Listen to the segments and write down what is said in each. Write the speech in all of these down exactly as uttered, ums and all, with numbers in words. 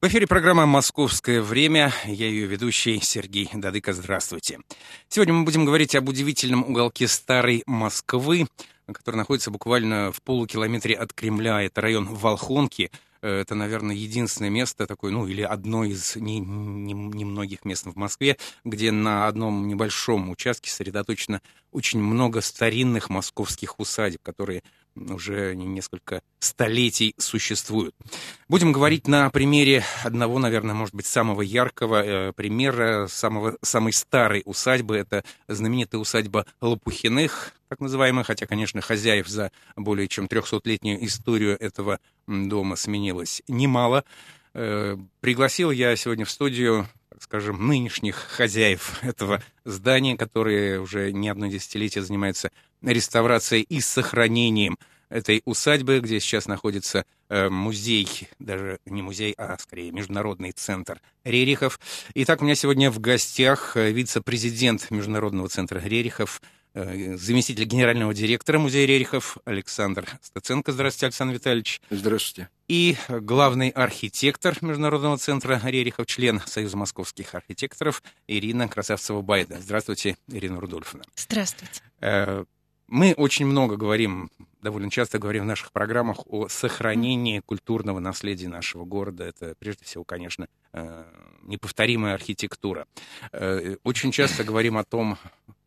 В эфире программа «Московское время». Я ее ведущий Сергей Дадыко. Здравствуйте. Сегодня мы будем говорить об удивительном уголке старой Москвы, который находится буквально в полукилометре от Кремля. Это район Волхонки. Это, наверное, единственное место такое, ну, или одно из немногих не, не мест в Москве, где на одном небольшом участке сосредоточено очень много старинных московских усадеб, которые уже несколько столетий существуют. Будем говорить на примере одного, наверное, может быть, самого яркого э, примера самого, самой старой усадьбы. Это знаменитая усадьба Лопухиных, так называемая, хотя, конечно, хозяев за более чем трехсотлетнюю историю этого дома сменилось немало. Э, пригласил я сегодня в студию, так скажем, нынешних хозяев этого здания, которые уже не одно десятилетие занимаются реставрацией и сохранением этой усадьбы, где сейчас находится э, музей, даже не музей, а скорее международный центр Рерихов. Итак, у меня сегодня в гостях вице-президент Международного центра Рерихов, э, заместитель генерального директора музея Рерихов Александр Стеценко. Здравствуйте, Александр Витальевич. Здравствуйте. И главный архитектор Международного центра Рерихов, член Союза московских архитекторов Ирина Красавцева-Байда. Здравствуйте, Ирина Рудольфовна. Здравствуйте. Э, мы очень много говорим, довольно часто говорим в наших программах о сохранении культурного наследия нашего города. Это, прежде всего, конечно, неповторимая архитектура. Очень часто говорим о том,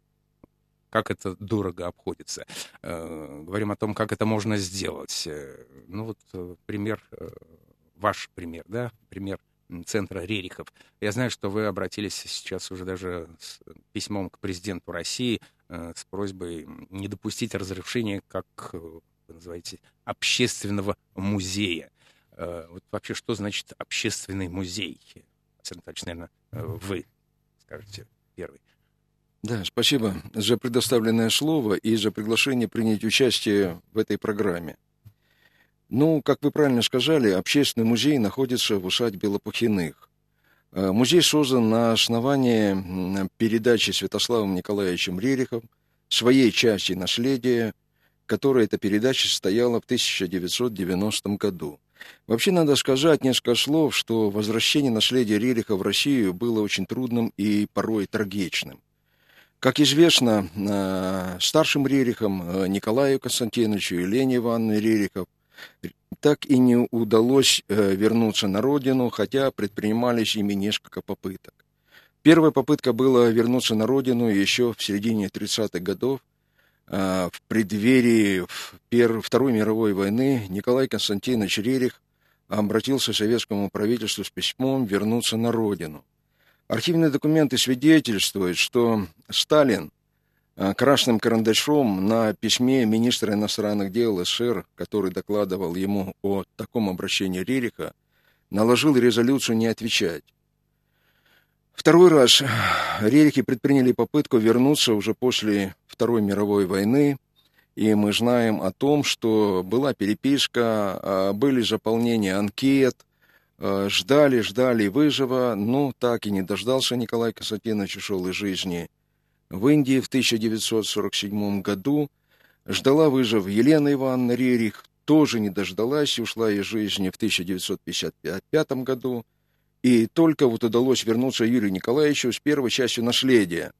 как это дорого обходится. Говорим о том, как это можно сделать. Ну вот пример, ваш пример, да, пример центра Рерихов. Я знаю, что вы обратились сейчас уже даже с письмом к президенту России э, с просьбой не допустить разрушения, как вы называете, общественного музея. Э, вот вообще, что значит общественный музей? Александр Витальевич, наверное, э, вы скажете первый. Да, спасибо за предоставленное слово и за приглашение принять участие в этой программе. Ну, как вы правильно сказали, общественный музей находится в усадьбе Лопухиных. Музей создан на основании передачи Святославом Николаевичем Рерихом своей части наследия, которая эта передача состояла в тысяча девятьсот девяностом году. Вообще, надо сказать несколько слов, что возвращение наследия Рериха в Россию было очень трудным и порой трагичным. Как известно, старшим Рерихам Николаю Константиновичу и Лене Ивановне Рерихов так и не удалось э, вернуться на родину, хотя предпринимались ими несколько попыток. Первая попытка была вернуться на родину еще в середине тридцатых годов. Э, в преддверии пер... Второй мировой войны Николай Константинович Рерих обратился к советскому правительству с письмом вернуться на родину. Архивные документы свидетельствуют, что Сталин красным карандашом на письме министра иностранных дел СССР, который докладывал ему о таком обращении Рериха, наложил резолюцию не отвечать. Второй раз Рерихи предприняли попытку вернуться уже после Второй мировой войны, и мы знаем о том, что была переписка, были заполнения анкет, ждали, ждали выжива, но так и не дождался Николай Константинович, ушел из жизни в Индии в тысяча девятьсот сорок седьмом году. Ждала выжив Елена Ивановна Рерих, тоже не дождалась и ушла из жизни в тысяча девятьсот пятьдесят пятом году. И только вот удалось вернуться Юрию Николаевичу с первой частью наследия.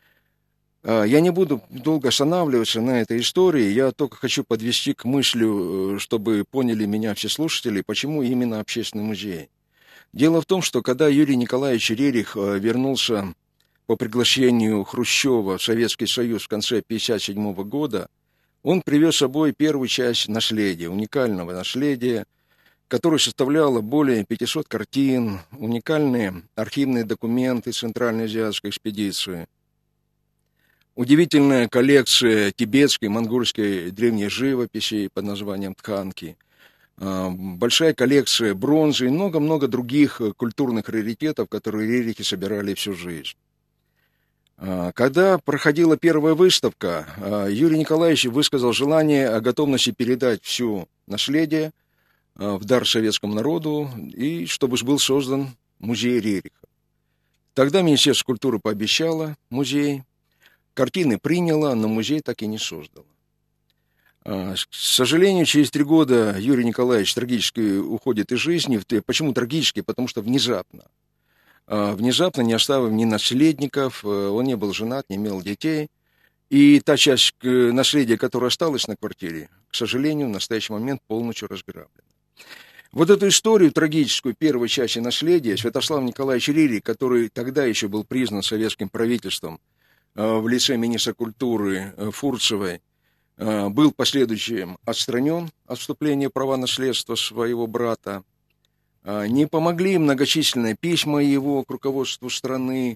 Я не буду долго останавливаться на этой истории, я только хочу подвести к мысли, чтобы поняли меня все слушатели, почему именно общественный музей. Дело в том, что когда Юрий Николаевич Рерих вернулся по приглашению Хрущева в Советский Союз в конце тысяча девятьсот пятьдесят седьмого года, он привез с собой первую часть наследия, уникального наследия, которое составляло более пятисот картин, уникальные архивные документы Центральноазиатской экспедиции, удивительная коллекция тибетской, монгольской древней живописи под названием «Тханки», большая коллекция бронзы и много-много других культурных раритетов, которые Рерихи собирали всю жизнь. Когда проходила первая выставка, Юрий Николаевич высказал желание о готовности передать все наследие в дар советскому народу и чтобы был создан музей Рериха. Тогда Министерство культуры пообещало музей, картины приняло, но музей так и не создало. К сожалению, через три года Юрий Николаевич трагически уходит из жизни. Почему трагически? Потому что внезапно. Внезапно, не оставив ни наследников, он не был женат, не имел детей. И та часть наследия, которая осталась на квартире, к сожалению, в настоящий момент полностью разграблена. Вот эту историю трагическую первой части наследия Святослав Николаевич Рерих, который тогда еще был признан советским правительством в лице министра культуры Фурцевой, был последующим отстранен от вступления в права наследства своего брата. Не помогли многочисленные письма его к руководству страны.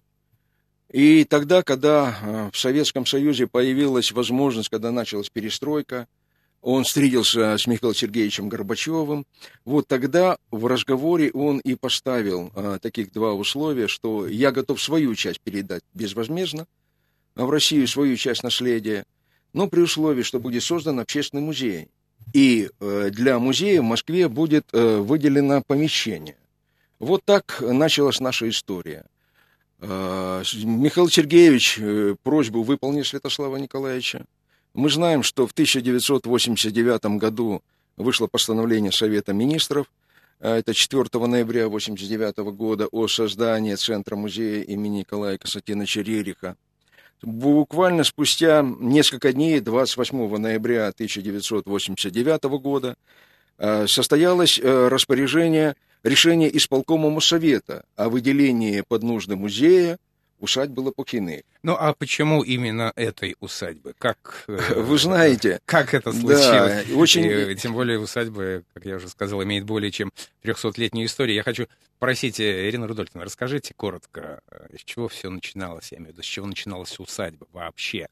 И тогда, когда в Советском Союзе появилась возможность, когда началась перестройка, он встретился с Михаилом Сергеевичем Горбачевым. Вот тогда в разговоре он и поставил а, таких два условия, что я готов свою часть передать безвозмездно, а в Россию свою часть наследия, но при условии, что будет создан общественный музей. И э, для музея в Москве будет э, выделено помещение. Вот так началась наша история. Э, Михаил Сергеевич э, просьбу выполнил Святослава Николаевича. Мы знаем, что в тысяча девятьсот восемьдесят девятом году вышло постановление Совета Министров, это четвёртого ноября тысяча девятьсот восемьдесят девятого года, о создании Центра музея имени Николая Константиновича Рериха. Буквально спустя несколько дней, двадцать восьмого ноября тысяча девятьсот восемьдесят девятого года, состоялось распоряжение, решение исполкома Моссовета о выделении под нужды музея усадьбы Лопухиных. Ну, а почему именно этой усадьбы? Как, вы знаете, как это случилось? Да, очень... И, тем более усадьба, как я уже сказал, имеет более чем трехсотлетнюю историю. Я хочу просить, Ирина Рудольфовна, расскажите коротко, с чего все начиналось, я имею в виду, с чего начиналась усадьба вообще?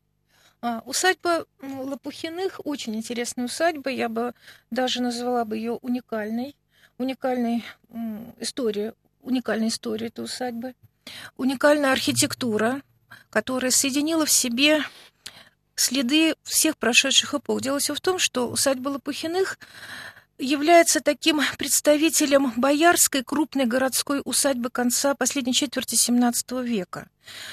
А, усадьба Лопухиных очень интересная усадьба, я бы даже назвала бы ее уникальной, уникальной м, историей, уникальной историей этой усадьбы. Уникальная архитектура, которая соединила в себе следы всех прошедших эпох. Дело все в том, что усадьба Лопухиных является таким представителем боярской крупной городской усадьбы конца последней четверти семнадцатого века,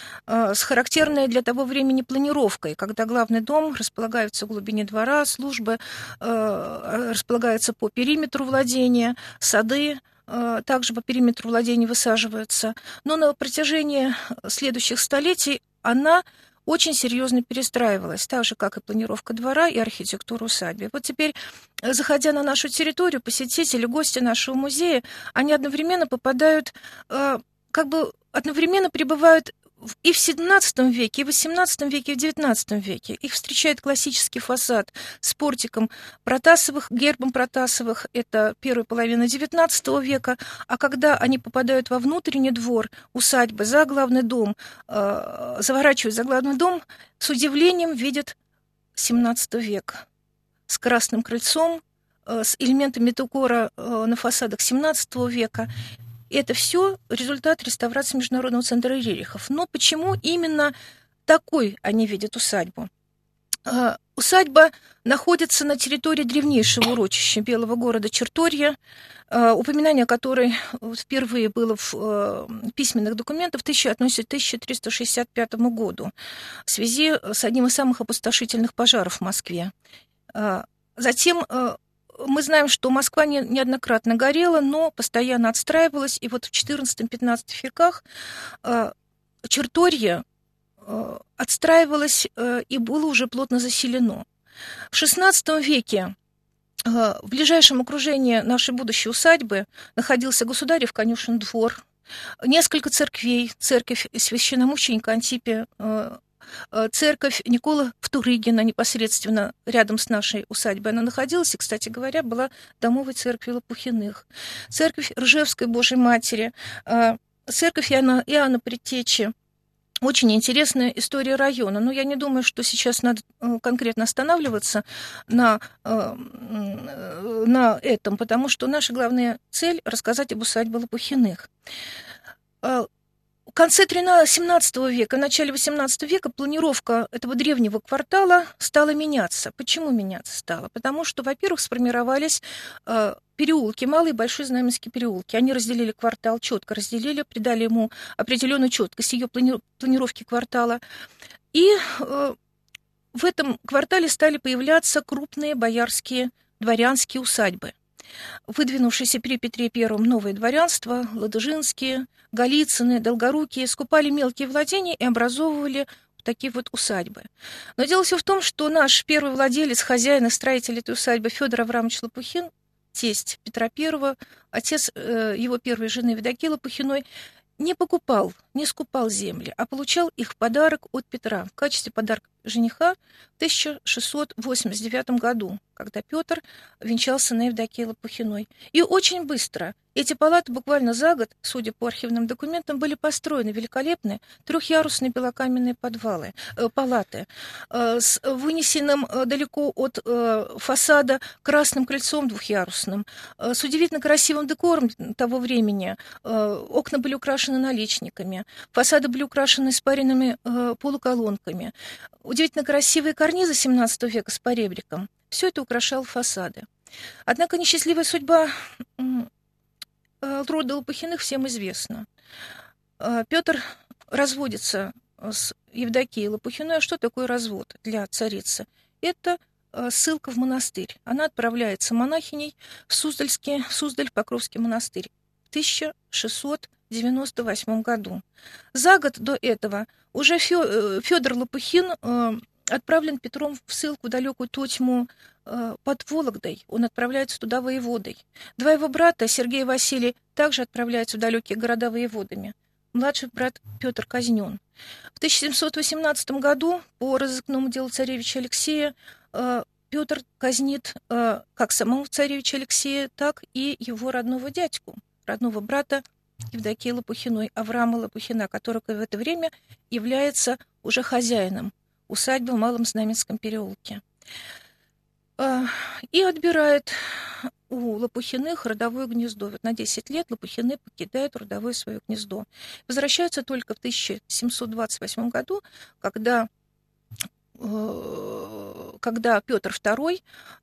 с характерной для того времени планировкой, когда главный дом располагается в глубине двора, службы располагаются по периметру владения, сады также по периметру владения высаживаются. Но на протяжении следующих столетий она очень серьезно перестраивалась, так же, как и планировка двора и архитектура усадьбы. Вот теперь, заходя на нашу территорию, посетители, гости нашего музея, они одновременно попадают, как бы одновременно пребывают и в семнадцатом веке, и в восемнадцатом веке, и в девятнадцатом веке. Их встречает классический фасад с портиком Протасовых, гербом Протасовых, это первая половина девятнадцатого века, а когда они попадают во внутренний двор усадьбы, за главный дом, э, заворачивают за главный дом, с удивлением видят семнадцатый век с красным крыльцом, э, с элементами декора э, на фасадах семнадцатого века. Это все результат реставрации Международного центра Рерихов. Но почему именно такой они видят усадьбу? Э, усадьба находится на территории древнейшего урочища белого города Черторья, э, упоминание которой впервые было в э, письменных документах, относится к тысяча триста шестьдесят пятому году в связи с одним из самых опустошительных пожаров в Москве. Э, затем э, мы знаем, что Москва не, неоднократно горела, но постоянно отстраивалась. И вот в четырнадцатом-пятнадцатом веках э, Черторье э, отстраивалось э, и было уже плотно заселено. В шестнадцатом веке э, в ближайшем окружении нашей будущей усадьбы находился Государев конюшен двор, несколько церквей, церковь священномученика Антипия, э, церковь Николы Втурыгина непосредственно рядом с нашей усадьбой она находилась, и, кстати говоря, была домовой церковью Лопухиных. Церковь Ржевской Божьей Матери, церковь Иоанна, Иоанна Предтечи. Очень интересная история района. Но я не думаю, что сейчас надо конкретно останавливаться на, на этом, потому что наша главная цель — рассказать об усадьбе Лопухиных. В конце семнадцатого века, начале восемнадцатого века планировка этого древнего квартала стала меняться. Почему меняться стала? Потому что, во-первых, сформировались э, переулки, малый и большой Знаменские переулки. Они разделили квартал, четко разделили, придали ему определенную четкость ее плани- планировки квартала. И э, в этом квартале стали появляться крупные боярские дворянские усадьбы. Выдвинувшиеся при Петре Первом новое дворянство, Ладыжинские, Голицыны, Долгорукие скупали мелкие владения и образовывали такие вот усадьбы. Но дело все в том, что наш первый владелец, хозяин и строитель этой усадьбы Федор Аврамович Лопухин, тесть Петра Первого, отец э, его первой жены Евдокии Лопухиной, не покупал, не скупал земли, а получал их в подарок от Петра в качестве подарка жениха в тысяча шестьсот восемьдесят девятом году, когда Петр венчался на Евдокии Лопухиной. И очень быстро эти палаты буквально за год, судя по архивным документам, были построены великолепные трехъярусные белокаменные подвалы, э, палаты э, с вынесенным э, далеко от э, фасада красным крыльцом двухъярусным, э, с удивительно красивым декором того времени. Э, окна были украшены наличниками, фасады были украшены испаренными э, полуколонками, удивительно красивые карнизы семнадцатого века с поребриком. Все это украшало фасады. Однако несчастливая судьба рода Лопухиных всем известна. Петр разводится с Евдокией Лопухиной. А что такое развод для царицы? Это ссылка в монастырь. Она отправляется монахиней в Суздальский, в Суздаль-Покровский монастырь в тысяча шестьсот девяносто восьмом году. За год до этого уже Федор Лопухин отправлен Петром в ссылку в далекую Тотьму под Вологдой. Он отправляется туда воеводой. Два его брата, Сергей и Василий, также отправляются в далекие города воеводами. Младший брат Петр казнен. В тысяча семьсот восемнадцатом году по разыскному делу царевича Алексея Петр казнит как самого царевича Алексея, так и его родного дядьку, родного брата Евдокии Лопухиной, Авраама Лопухина, который в это время является уже хозяином усадьбы в Малом Знаменском переулке. И отбирает у Лопухиных родовое гнездо. Вот на десять лет Лопухины покидают родовое свое гнездо. Возвращаются только в тысяча семьсот двадцать восьмом году, когда, когда Петр Второй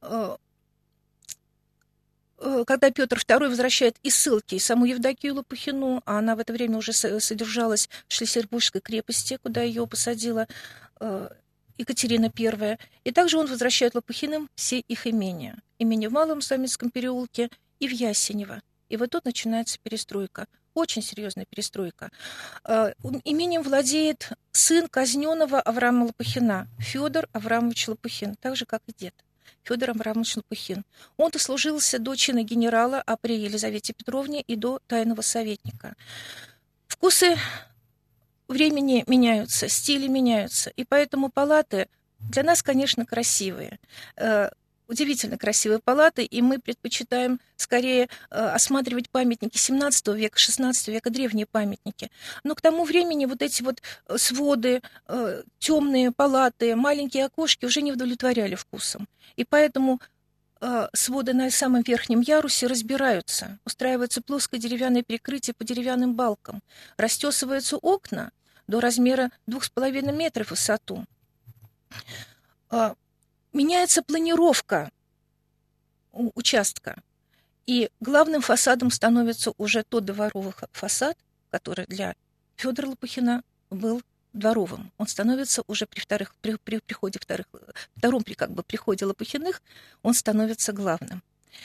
когда Петр Второй возвращает из ссылки саму Евдокию Лопухину, а она в это время уже содержалась в Шлиссельбургской крепости, куда ее посадила Екатерина Первая. И также он возвращает Лопухиным все их имения. Имение в Малом Знаменском переулке и в Ясенево. И вот тут начинается перестройка. Очень серьезная перестройка. Имением владеет сын казненного Авраама Лопухина, Федор Аврамович Лопухин, так же, как и дед. Федор Аврамович Лопухин. Он дослужился до чина генерала, а при Елизавете Петровне и до тайного советника. Вкусы времени меняются, стили меняются, и поэтому палаты для нас, конечно, красивые. Удивительно красивые палаты, и мы предпочитаем скорее э, осматривать памятники семнадцатого века, шестнадцатого века, древние памятники. Но к тому времени вот эти вот своды, э, темные палаты, маленькие окошки уже не удовлетворяли вкусом. И поэтому э, своды на самом верхнем ярусе разбираются, устраивается плоское деревянное перекрытие по деревянным балкам, растесываются окна до размера двух с половиной метров в высоту. Э, Меняется планировка участка, и главным фасадом становится уже тот дворовый фасад, который для Федора Лопухина был дворовым. Он становится уже при, вторых, при, при приходе вторых, втором при, как бы, приходе Лопухиных, он становится главным.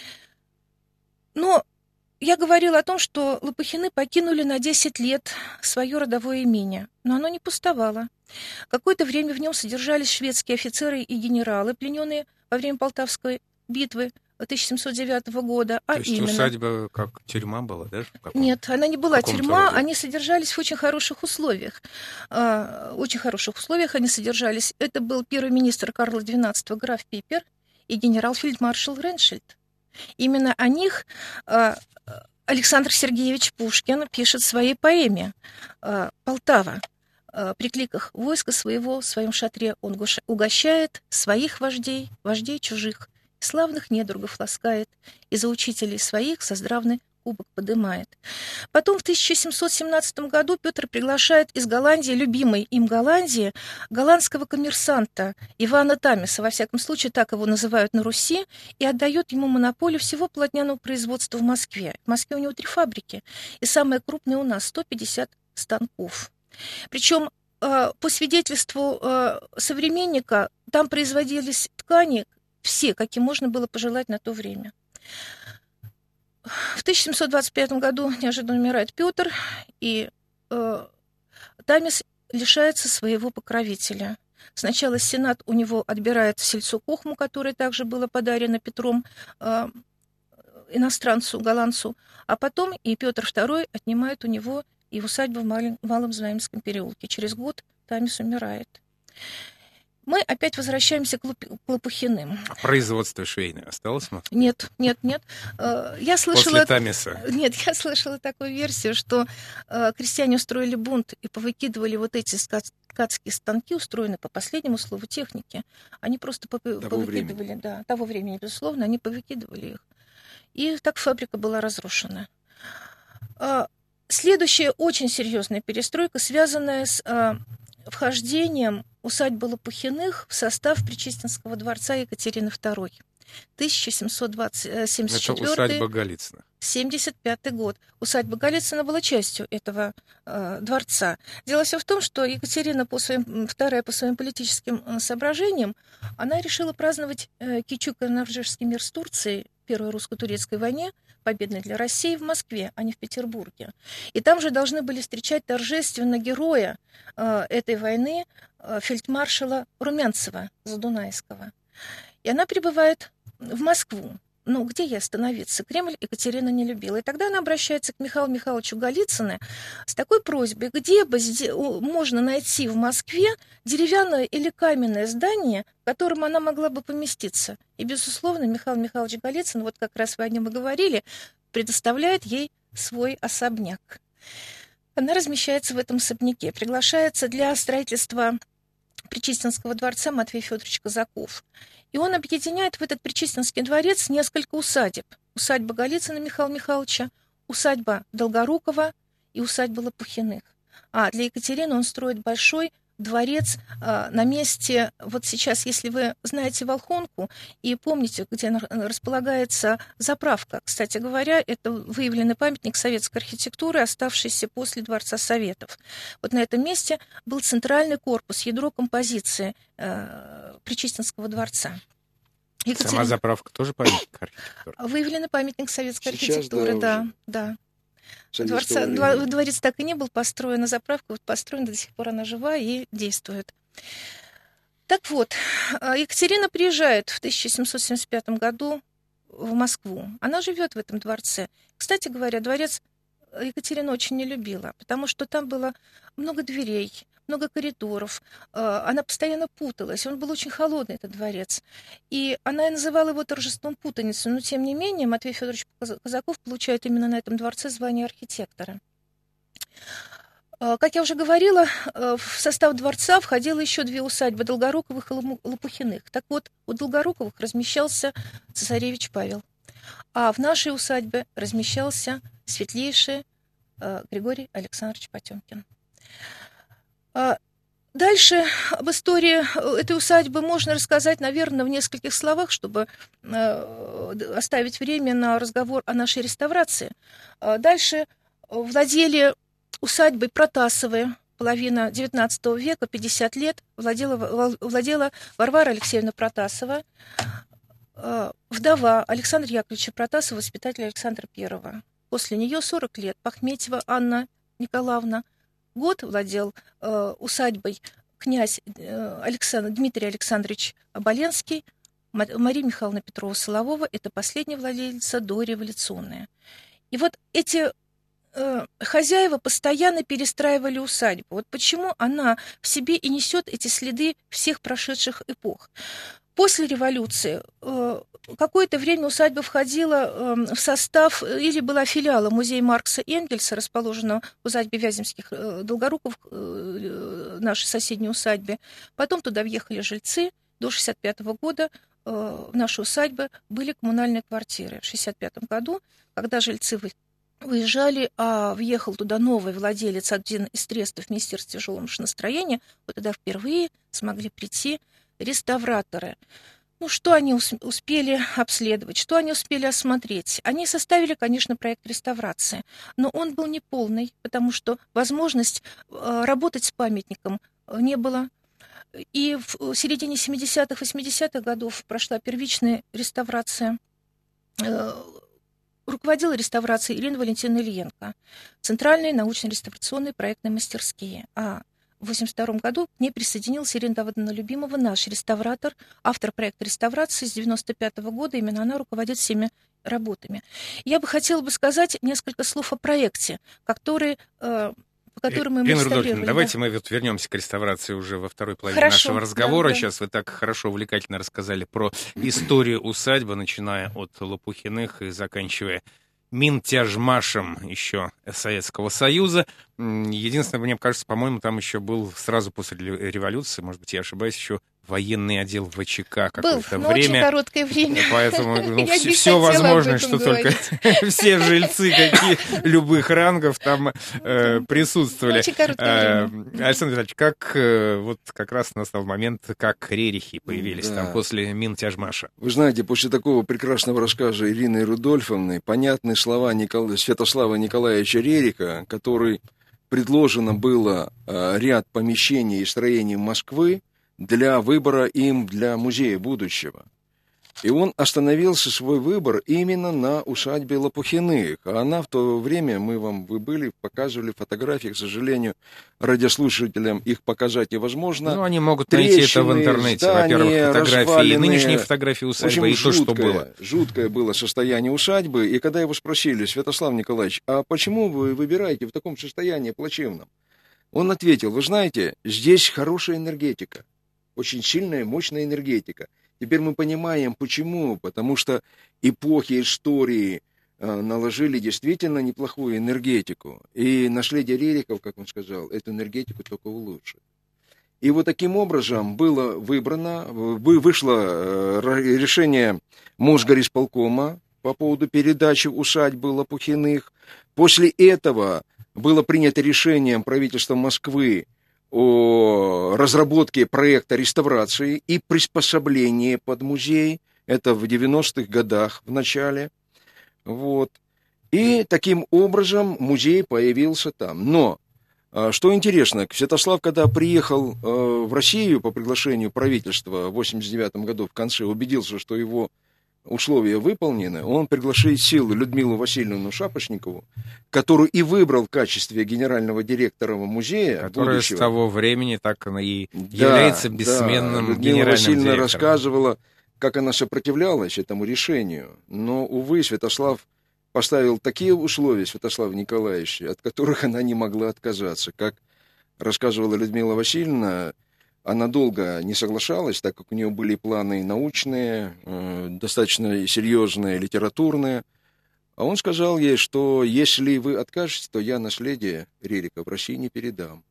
Но я говорила о том, что Лопухины покинули на десять лет свое родовое имение, но оно не пустовало. Какое-то время в нем содержались шведские офицеры и генералы, плененные во время Полтавской битвы тысяча семьсот девятого года. А То есть именно... усадьба как тюрьма была, да? Нет, она не была тюрьма, роде? Они содержались в очень хороших условиях. В очень хороших условиях они содержались. Это был первый министр Карла двенадцатого граф Пипер и генерал-фельдмаршал Реншельд. Именно о них Александр Сергеевич Пушкин пишет в своей поэме «Полтава». При кликах войска своего в своем шатре он угощает своих вождей, вождей чужих, славных недругов ласкает, и за учителей своих создравный кубок подымает. Потом в тысяча семьсот семнадцатом году Петр приглашает из Голландии, любимой им Голландии, голландского коммерсанта Ивана Тамиса, во всяком случае так его называют на Руси, и отдает ему монополию всего полотняного производства в Москве. В Москве у него три фабрики, и самая крупная у нас сто пятьдесят станков. Причем по свидетельству современника, там производились ткани все, какие можно было пожелать на то время. В тысяча семьсот двадцать пятом году неожиданно умирает Петр, и Тамис лишается своего покровителя. Сначала Сенат у него отбирает сельцо Кохму, которое также было подарено Петром иностранцу, голландцу, а потом и Петр второй отнимает у него и усадьбу в Малом, Малом Знаменском переулке. Через год Тамис умирает. Мы опять возвращаемся к, Луп... к Лопухиным. А производство швейное осталось в Москве? Нет, нет, нет. Я слышала... После Тамиса? Нет, я слышала такую версию, что крестьяне устроили бунт и повыкидывали вот эти ткацкие станки, устроенные по последнему слову техники. Они просто того повыкидывали, времени. да, того времени, безусловно, они повыкидывали их. И так фабрика была разрушена. Следующая очень серьезная перестройка, связанная с вхождением усадьбы Лопухиных в состав Причистинского дворца Екатерины второй. тысяча семьсот семьдесят четвёртый. Это усадьба Голицыных. семьдесят пятый год. Усадьба Голицына была частью этого э, дворца. Дело все в том, что Екатерина по своим, вторая по своим политическим э, соображениям, она решила праздновать э, Кичук-Норвежский мир с Турцией, Первой русско-турецкой войне, победной для России, в Москве, а не в Петербурге. И там же должны были встречать торжественно героя э, этой войны, э, фельдмаршала Румянцева Задунайского. И она прибывает в Москву. Ну, где ей остановиться? Кремль Екатерина не любила. И тогда она обращается к Михаилу Михайловичу Голицыну с такой просьбой, где бы можно найти в Москве деревянное или каменное здание, в котором она могла бы поместиться. И, безусловно, Михаил Михайлович Голицын, вот как раз вы о нем и говорили, предоставляет ей свой особняк. Она размещается в этом особняке, приглашается для строительства Причистинского дворца Матвей Федорович Казаков. И он объединяет в этот Причистинский дворец несколько усадеб. Усадьба Голицына Михаила Михайловича, усадьба Долгорукова и усадьба Лопухиных. А для Екатерины он строит большой дворец а, на месте, вот сейчас, если вы знаете Волхонку и помните, где располагается заправка, кстати говоря, это выявленный памятник советской архитектуры, оставшийся после Дворца Советов. Вот на этом месте был центральный корпус, ядро композиции э, Причистинского дворца. Екатерина... Сама заправка тоже памятник архитектуры? Выявленный памятник советской сейчас, архитектуры, да, да. да. Дворца, дворец так и не был построен, а заправка вот построена, до сих пор она жива и действует. Так вот, Екатерина приезжает в тысяча семьсот семьдесят пятом году в Москву. Она живет в этом дворце. Кстати говоря, дворец Екатерина очень не любила, потому что там было много дверей, много коридоров. Она постоянно путалась. Он был очень холодный, этот дворец. И она и называла его торжеством путаницы. Но, тем не менее, Матвей Федорович Казаков получает именно на этом дворце звание архитектора. Как я уже говорила, в состав дворца входило еще две усадьбы Долгоруковых и Лопухиных. Так вот, у Долгоруковых размещался цесаревич Павел, а в нашей усадьбе размещался светлейший Григорий Александрович Потемкин. Дальше об истории этой усадьбы можно рассказать, наверное, в нескольких словах, чтобы оставить время на разговор о нашей реставрации. Дальше владели усадьбой Протасовой, половина девятнадцатого века, пятьдесят лет, владела, владела Варвара Алексеевна Протасова, вдова Александра Яковлевича Протасова, воспитателя Александра Первого. После нее сорок лет Пахметьева Анна Николаевна. Год владел э, усадьбой князь э, Александр, Дмитрий Александрович Оболенский, Мария Михайловна Петрова-Солового, это последняя владелица дореволюционная. И вот эти э, хозяева постоянно перестраивали усадьбу. Вот почему она в себе и несет эти следы всех прошедших эпох. После революции э, какое-то время усадьба входила э, в состав или была филиалом музея Маркса и Энгельса, расположенного в усадьбе Вяземских э, Долгоруков, э, нашей соседней усадьбе. Потом туда въехали жильцы. До шестьдесят пятого года э, в нашей усадьбе были коммунальные квартиры. В шестьдесят пятом году, когда жильцы выезжали, а въехал туда новый владелец, один из трестов Министерства тяжелого машиностроения, вот тогда впервые смогли прийти реставраторы. Ну, что они успели обследовать, что они успели осмотреть? Они составили, конечно, проект реставрации, но он был неполный, потому что возможность работать с памятником не было. И в середине семидесятых, восьмидесятых годов прошла первичная реставрация. Руководила реставрацией Ирина Валентиновна Ильенко, Центральные научно-реставрационные проектные мастерские. А в восемьдесят втором году к ней присоединилась Ирина Давыдовна Любимова, наш реставратор, автор проекта реставрации с девяносто пятого года. Именно она руководит всеми работами. Я бы хотела бы сказать несколько слов о проекте, который, э, по которому мы Ирина реставрировали. Рудольфовна, давайте мы вот вернемся к реставрации уже во второй половине Хорошо, нашего разговора. да, да. Сейчас вы так хорошо, увлекательно рассказали про историю усадьбы, начиная от Лопухиных и заканчивая Минтяжмашем еще Советского Союза. Единственное, мне кажется, по-моему, там еще был сразу после революции, может быть, я ошибаюсь, еще военный отдел ВЧК какое-то был, но время. очень короткое время. Поэтому ну, Я все, не все хотела возможно, об этом что только все жильцы какие, любых рангов там э, присутствовали. Очень короткое время. Александр Витальевич, как э, вот как раз настал момент, как рерихи появились Да. там после Минтяжмаша? Вы знаете, после такого прекрасного рассказа Ирины Рудольфовны понятны слова Никола... Святослава Николаевича Рериха, который предложено было э, ряд помещений и строений Москвы для выбора им для музея будущего. И он остановился свой выбор именно на усадьбе Лопухиных. А она в то время, мы вам, вы были, показывали фотографии, к сожалению, радиослушателям их показать невозможно. Ну, они могут найти это в Трещины, интернете. здания, Во-первых, фотографии, развалины. нынешние фотографии усадьбы, В общем, и то, что жуткое, было. Жуткое было состояние усадьбы. И когда его спросили: Святослав Николаевич, а почему вы выбираете в таком состоянии плачевном? Он ответил: вы знаете, здесь хорошая энергетика. Очень сильная, мощная энергетика. Теперь мы понимаем, почему. Потому что эпохи истории э, наложили действительно неплохую энергетику. И наследие Рерихов, как он сказал, эту энергетику только улучшит. И вот таким образом было выбрано, вышло э, решение Мосгорисполкома по поводу передачи усадьбы Лопухиных. После этого было принято решением правительства Москвы о разработке проекта реставрации и приспособления под музей. Это в девяностых годах в начале. Вот. И таким образом музей появился там. Но, что интересно, Святослав, когда приехал в Россию по приглашению правительства в восемьдесят девятом году в конце, убедился, что его условия выполнены, он пригласил Людмилу Васильевну Шапошникову, которую и выбрал в качестве генерального директора музея Которая будущего. с того времени так она и Да, является бессменным да. Людмила генеральным Васильевна директором. рассказывала, как она сопротивлялась этому решению. Но, увы, Святослав поставил такие условия, Святослав Николаевич, от которых она не могла отказаться. Как рассказывала Людмила Васильевна, она долго не соглашалась, так как у нее были планы научные, э, достаточно серьезные, литературные. А он сказал ей, что если вы откажетесь, то я наследие Рерихов в России не передам.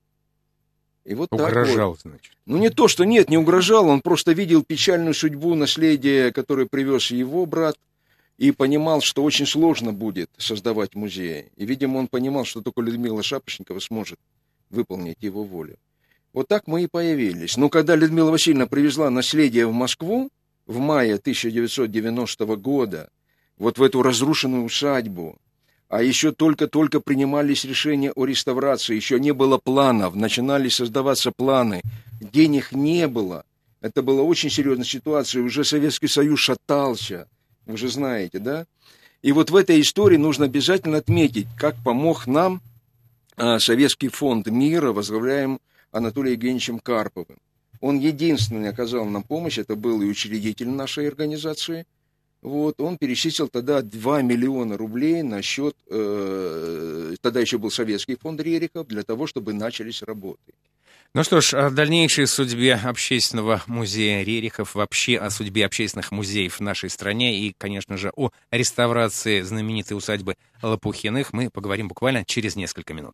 И вот Угрожал, так вот. значит. Ну, не то, что нет, не угрожал, он просто видел печальную судьбу наследия, которое привез его брат, и понимал, что очень сложно будет создавать музей. И, видимо, он понимал, что только Людмила Шапошникова сможет выполнить его волю. Вот так мы и появились. Но когда Людмила Васильевна привезла наследие в Москву в мае тысяча девятьсот девяностого года, вот в эту разрушенную усадьбу, а еще только-только принимались решения о реставрации, еще не было планов, начинали создаваться планы, денег не было. Это была очень серьезная ситуация, уже Советский Союз шатался, вы же знаете, да? И вот в этой истории нужно обязательно отметить, как помог нам а, Советский фонд мира, возглавляем Анатолием Евгеньевичем Карповым. Он единственный оказал нам помощь, это был и учредитель нашей организации. Вот, он перечислил тогда два миллиона рублей на счет, э, тогда еще был Советский фонд Рерихов, для того, чтобы начались работы. Ну что ж, о дальнейшей судьбе общественного музея Рерихов, вообще о судьбе общественных музеев в нашей стране и, конечно же, о реставрации знаменитой усадьбы Лопухиных мы поговорим буквально через несколько минут.